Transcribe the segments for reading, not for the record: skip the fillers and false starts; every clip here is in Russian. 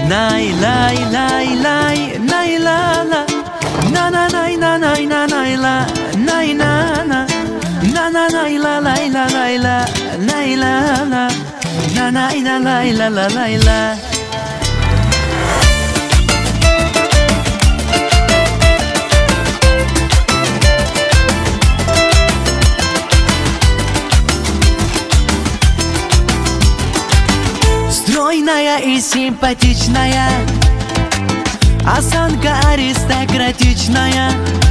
Най лай лай лай най ла ла на на най на най на най ла най на на на на най ла лай ла лай ла най ла ла на най на лай ла ла лай ла. Стройная и симпатичная, осанка аристократичная,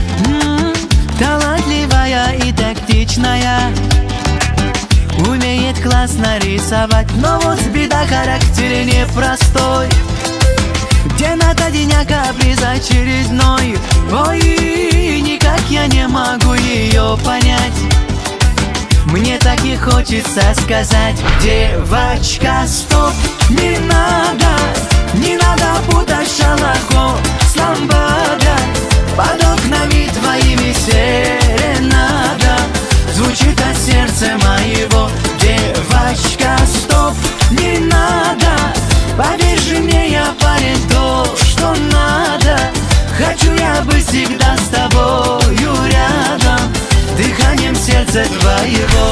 талантливая и тактичная, умеет классно рисовать, но вот беда, характер непростой. Где надо денька каприз очередной. Ой, никак я не могу ее понять. Мне так и хочется сказать: девочка, стоп, не надо путать шалахо с ламбада. Под окнами твоими серенада звучит от сердца моего. Девочка, стоп, не надо, поверь же мне, я парень, то, что надо. Хочу я быть всегда с тобою рядом, дыханием сердца твоего.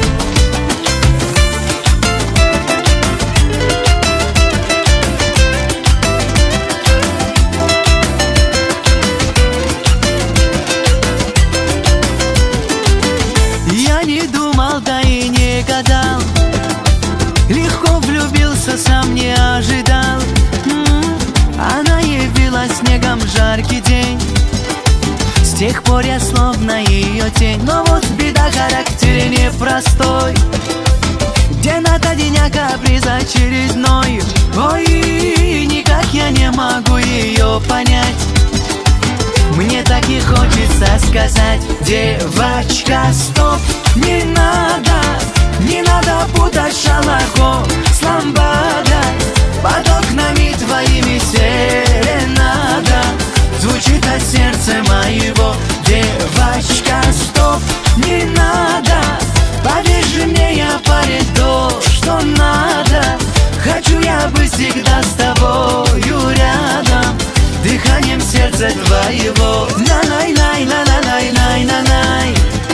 Я не думал, да и не гадал, легко влюбился, сам не ожидал. Она явилась снегом в жаркий день, с тех пор я словно ее тень. Но вот беда, характер непростой. Где надо денька каприз очередной. Ой, никак я не могу ее понять. Мне так и хочется сказать: девочка, стоп, не надо путать шалахо с ламбада. Под окнами твоими серенада звучит от сердца моего. Девочка, стоп, не надо, поверь же мне, я парень, то, что надо. Хочу я быть всегда с тобою рядом, дыханием сердца твоего. На-най-най-на-на-най-най-най-най.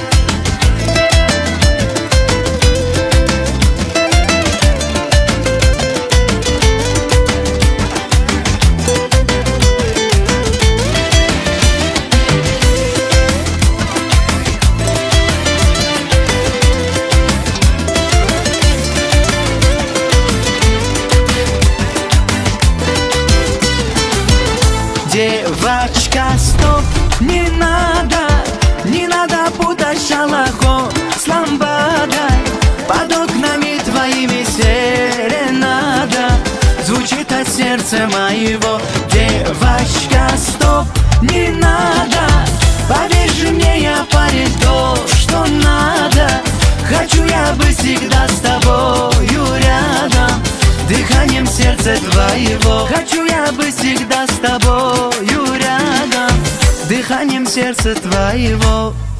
Девочка, стоп, не надо путать шалахо с ламбадой. Под окнами твоими серенада звучит от сердца моего. Девочка, стоп, не надо, поверь же мне, я парень, то, что надо. Хочу я быть всегда с тобою рядом, дыханием сердца твоего. Хочу я быть всегда с тобою рядом, дыханием сердца твоего.